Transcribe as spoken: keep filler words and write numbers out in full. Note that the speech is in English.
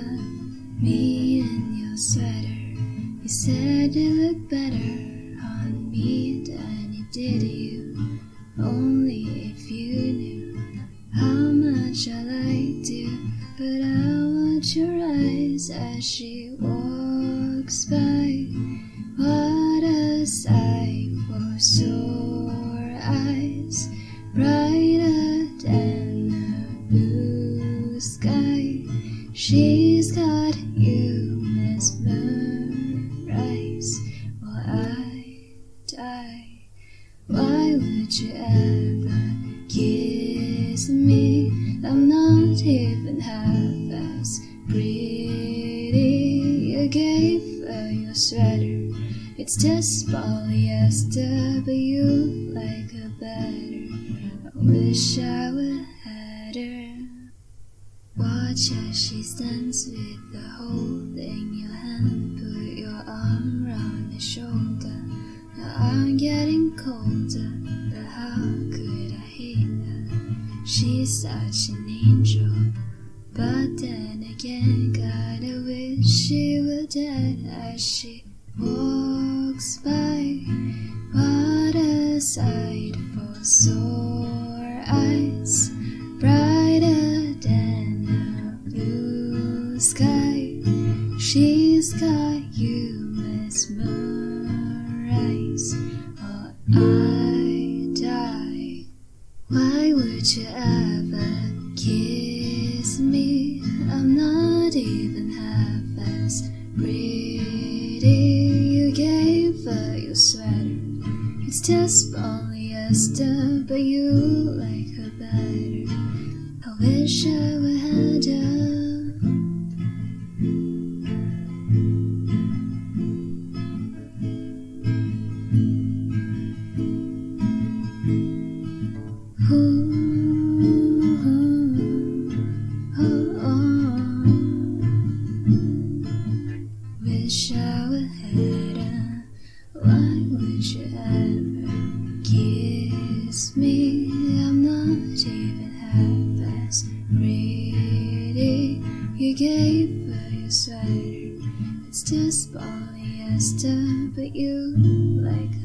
me in your sweater. You said you looked better on me than you did you. Only if you knew how much I liked you. But I watch your eyes as she walks by. What a sight for sore eyes, brighter than the blue sky. She's got you mesmerized while I die. Why would you ever kiss me? I'm not even half as pretty. You gave her your sweater. It's just polyester, but you like her better. I wish I would had her. Watch as she stands with the hole in your hand. Put your arm around her shoulder. Now I'm getting colder, but how could I hate her? She's such an angel, but then again, kinda wish she were dead as she walks by. What a sight for sore eyes, brighter than a blue sky. She's got you mesmerized or I die. Why would you ever kiss me? I'm not even half as pretty. You gave her your sweater. It's just polyester, but you like her better. I wish I would had her. Ooh, oh, oh. Wish I would had her. Why would you ever kiss me? I'm not even half as pretty. You gave her your sweater. It's just polyester, but you like